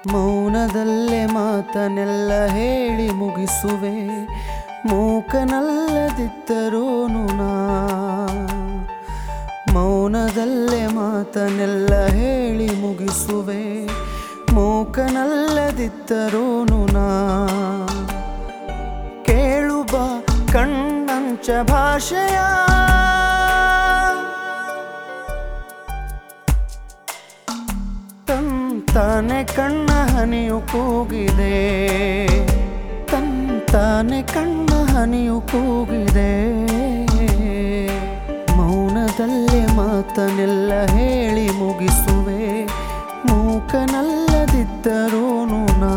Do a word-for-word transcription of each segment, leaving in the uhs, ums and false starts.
ಮೌನದಲ್ಲೇ ಮಾತನೆಲ್ಲ ಹೇಳಿ ಮುಗಿಸುವೆ, ಮೂಕನಲ್ಲದಿದ್ದರೂನು ನಾ. ಮೌನದಲ್ಲೇ ಮಾತನೆಲ್ಲ ಹೇಳಿ ಮುಗಿಸುವೆ, ಮೂಕನಲ್ಲದಿದ್ದರೂನು ನಾ. ಕೇಳು ಬಾ ಕಣ್ಣಂಚ ಭಾಷೆಯ, ತಂತಾನೆ ಕಣ್ಣ ಹನಿಯು ಕೂಗಿದೆ, ತಂತಾನೆ ಕಣ್ಣ ಹನಿಯು ಕೂಗಿದೆ. ಮೌನದಲ್ಲೇ ಮಾತನೆಲ್ಲ ಹೇಳಿ ಮುಗಿಸುವೆ, ಮೂಕನಲ್ಲದಿದ್ದರೂನು ನಾ.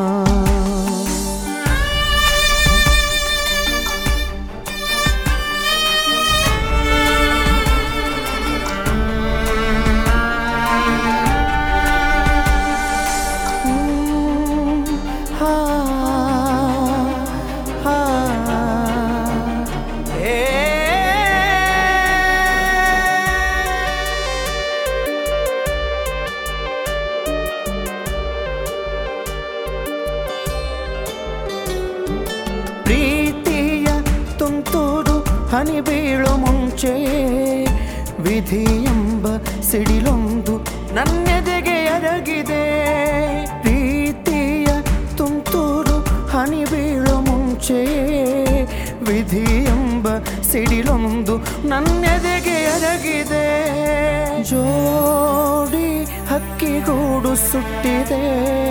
ಪ್ರೀತಿಯ ತುಂತುರು ಹನಿ ಬೀಳು ಮುಂಚೆ, ವಿಧಿ ಎಂಬ ಸಿಡಿಲೊಂದು ನನ್ನೆದೆಗೆ ಎರಗಿದೆ. ಪ್ರೀತಿಯ ತುಂತುರು ಹನಿ ಬೀಳು ಮುಂಚೆ, ವಿಧಿ ಎಂಬ ಸಿಡಿಲೊಂದು ನನ್ನೆದೆಗೆ ಎರಗಿದೆ. ಜೋಡಿ ಹಕ್ಕಿಗೂಡು ಸುಟ್ಟಿದೆ,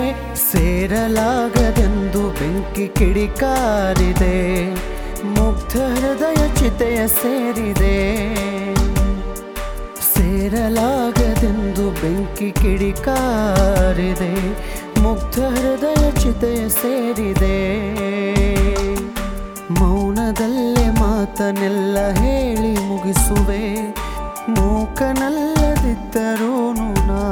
ಸೇರಲಾಗದೆಂದು ಬೆಂಕಿ ಕಿಡಿಕಾರಿದೆ. ಮುಗ್ಧ ಹೃದಯ ಚಿತೆಯ ಸೇರಿದೆ, ಸೇರಲಾಗದೆಂದು ಬೆಂಕಿ ಕಿಡಿಕಾರಿದೆ. ಮುಗ್ಧ ಹೃದಯ ಚಿತೆಯ ಸೇರಿದೆ. ಮೌನದಲ್ಲೇ ಮಾತನೆಲ್ಲ ಹೇಳಿ ಮುಗಿಸುವೆ, ಮೂಕನಲ್ಲದಿದ್ದರೂನು ನಾ.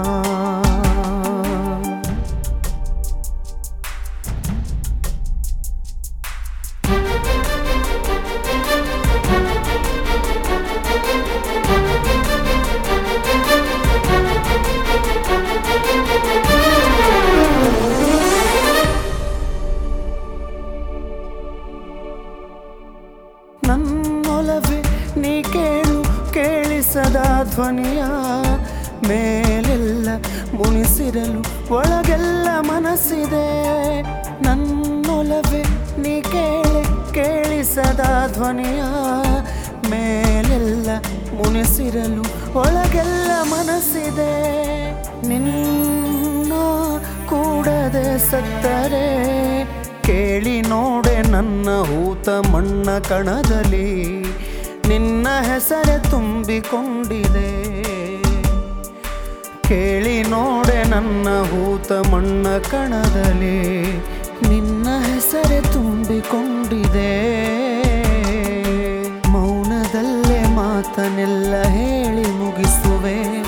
ನನ್ನೊಲವೇ ನೀ ಕೇಳು ಕೇಳಿಸದ ಧ್ವನಿಯ, ಮೇಲೆಲ್ಲ ಮುನಿಸಿರಲು ಒಳಗೆಲ್ಲ ಮನಸ್ಸಿದೆ. ನನ್ನೊಲವೇ ನೀ ಕೇಳಿ ಕೇಳಿಸದ ಧ್ವನಿಯ, ಮೇಲೆಲ್ಲ ಮುನಿಸಿರಲು ಒಳಗೆಲ್ಲ ಮನಸ್ಸಿದೆ. ನಿನ್ನ ಕೂಡದೆ ಸತ್ತರೆ ಕೇಳಿ ನೋಡೆ ನನ್ನ ಹೂತ ಮಣ್ಣ ಕಣದಲ್ಲಿ, ನಿನ್ನ ಹೆಸರೇ ತುಂಬಿಕೊಂಡಿದೆ. ಕೇಳಿ ನೋಡೆ ನನ್ನ ಹೂತ ಮಣ್ಣ ಕಣದಲ್ಲಿ, ನಿನ್ನ ಹೆಸರೇ ತುಂಬಿಕೊಂಡಿದೆ. ಮೌನದಲ್ಲೇ ಮಾತನೆಲ್ಲ ಹೇಳಿ ಮುಗಿಸುವೆ,